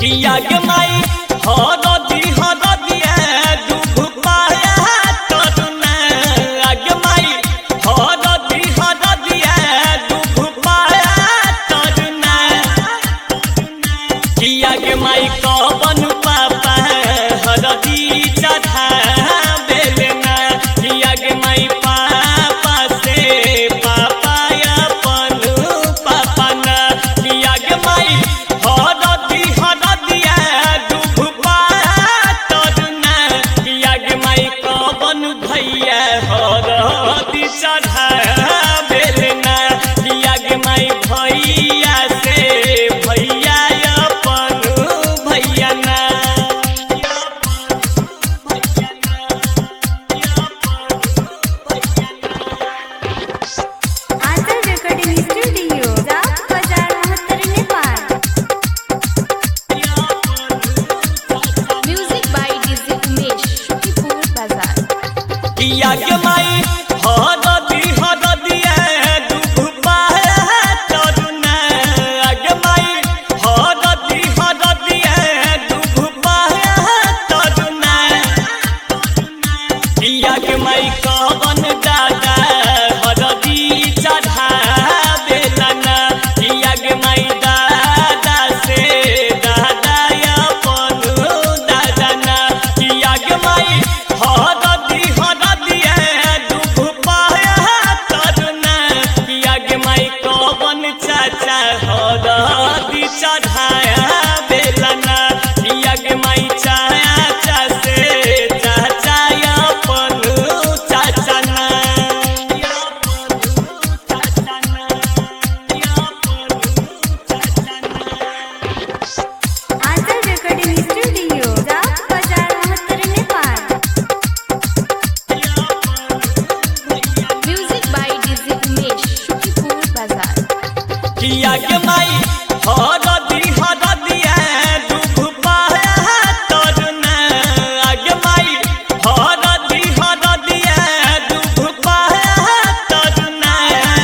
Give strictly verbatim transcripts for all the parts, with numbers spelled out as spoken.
किया के माई हरदी हरदिया दुख पाया तरुना आगे माई हरदी हरदिया दुख पाया तरुना किया के माई कवन पापा हरदी चढ़ा बेलना किया के माई पापा से पापा अपन पापा ना किया के माई हरदी हरदिया दुख पाया तरुना किया के माई कवन भैया हरदी चढ़ा बेलना किया के माई भैया से भैया अपन भैया ना आंचल रेकॉर्डिंग स्टूडियो जाप बाजार महत्तर Nepal. Music by DJ Umesh Shukipur बाजार। किया के माई हरदी हरदिया दुख पाया तरुना आगे माई हरदी हरदिया दुख पाया तरुना किया के माई कवन दादा हरदी चढ़ा बेलना किया के माई दादा से दादा अपन दादा ना किया के माई हरदी हरदिया दुख पाया तरुना किया के माई कवन चाचा हरदी चढ़ाया बेलना किया के माई चाचा से चाचा अपन चाचा ना चाचा ना चाचा ना आंचल रेकॉर्डिंग स्टूडियो जाप बाजार महत्तर Nepal. Music by DJ Umesh Shukipur बाजार। किया के माई हरदी हरदिया दुख पाया तरुना आगे माई हरदी हरदिया दुख पाया तरुना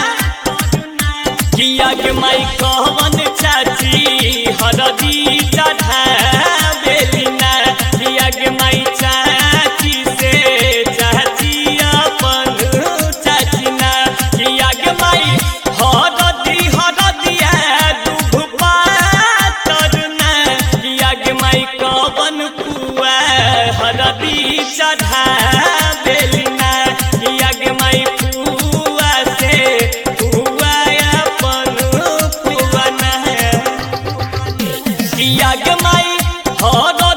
किया के माई कवन चाची हरदी चढ़ा बेलना किया के माई चाची से चाची अपन चाची ना किया के माई हरदी हरदिया दुख पाया तरुना किया के माई कवन पुआ हरदी चढ़ा बेलना किया के माई पुआ से पुआ अपन पुआ ना किया के माई हर